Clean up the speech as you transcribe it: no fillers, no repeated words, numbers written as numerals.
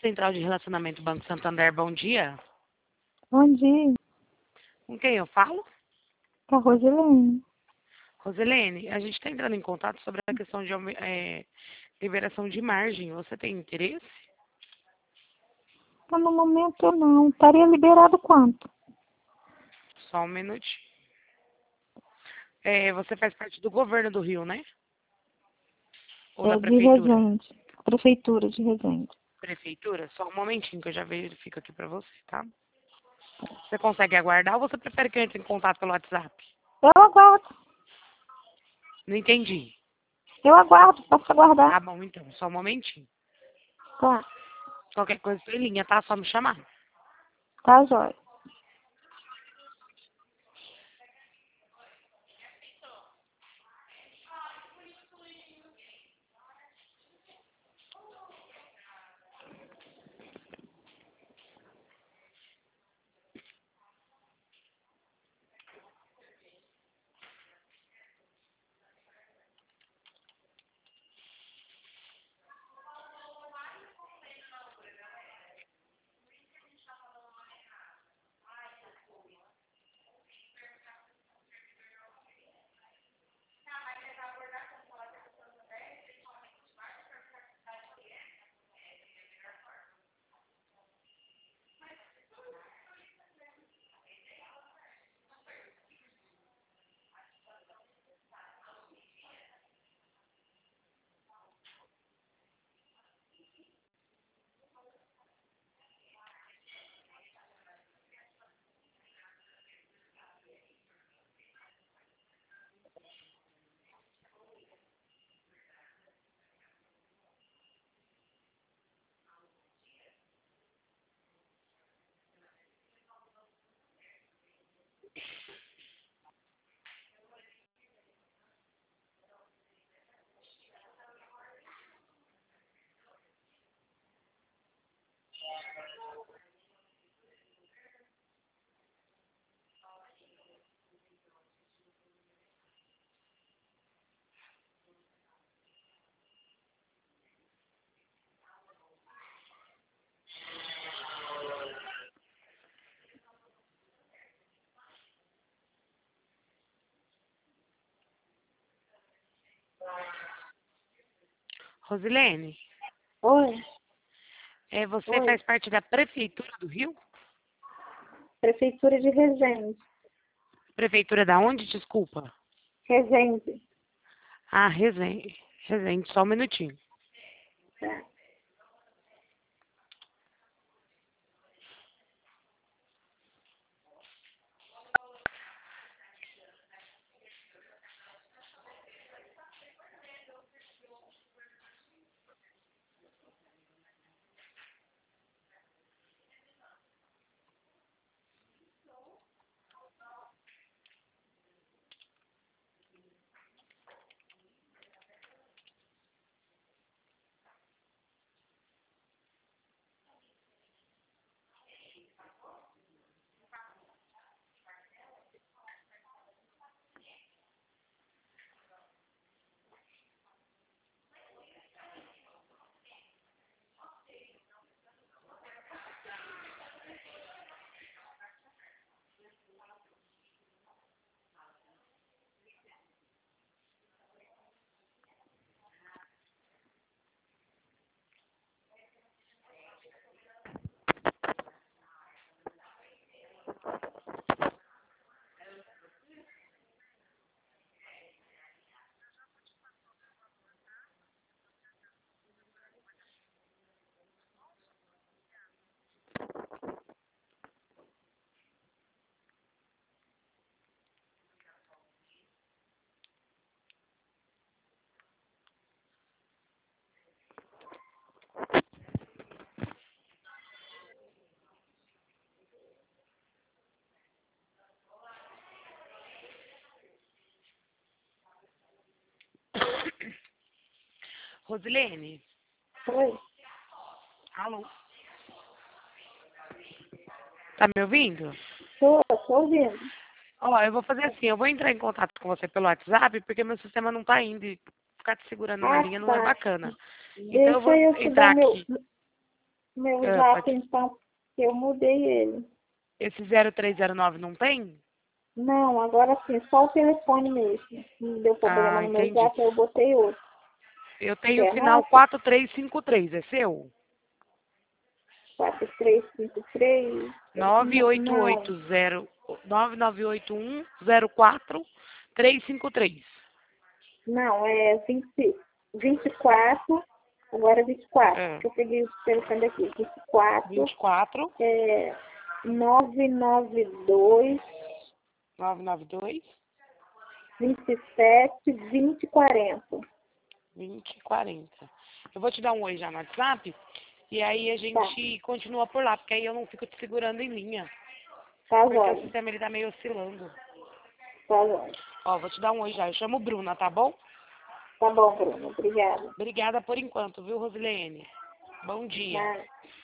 Central de Relacionamento Banco Santander, bom dia. Bom dia, Com quem eu falo? com a Rosilene. Roselene, a gente está entrando em contato sobre a questão de liberação de margem. Você tem interesse? No momento não. Estaria liberado quanto? Só um minutinho. Você faz parte do governo do Rio, né? Ou da É de prefeitura? Resende. Prefeitura de Resende. Prefeitura? Só um momentinho que eu já verifico aqui para você, tá? Você consegue aguardar ou você prefere que eu entre em contato pelo WhatsApp? Eu aguardo. Não entendi. Eu aguardo. Posso aguardar? Tá bom, então. Só um momentinho. Tá. Qualquer coisa, estou em linha, tá? Só me chamar. Tá, jóia. Rosilene, Oi. você Oi. faz parte da Prefeitura do Rio? Prefeitura de Resende. Prefeitura da onde? Desculpa. Resende. Ah, Resende. Resende, só um minutinho. Tá. Rosilene, Oi. alô? Tá me ouvindo? Tô ouvindo. Ó, eu vou fazer assim, eu vou entrar em contato com você pelo WhatsApp, porque meu sistema não tá indo e ficar te segurando na Ah, linha não é tá. bacana. Então eu Deixa vou eu te entrar dar meu. aqui. Meu Ah, zap, então, eu mudei ele. esse 0309 não tem? Não, agora sim, só o telefone mesmo. Não deu problema Ah, no meu entendi. zap, eu botei outro. Eu tenho o Quer final nota? 4353, é seu? 4353. Não, 9880 998104353. não, é 24, agora é 24, É, que eu peguei o telefone aqui. 24, 24 é 992 992 27 2040. 2040. Eu vou te dar um oi já no WhatsApp e aí a Tá, gente continua por lá, porque aí eu não fico te segurando em linha. tá Porque o jóia, sistema ele tá meio oscilando. tá jóia. Ó, vou te dar um oi já. Eu chamo Bruna, tá bom? Tá bom, Bruno, obrigada. Obrigada por enquanto, viu, Rosilene? Bom dia. Nada.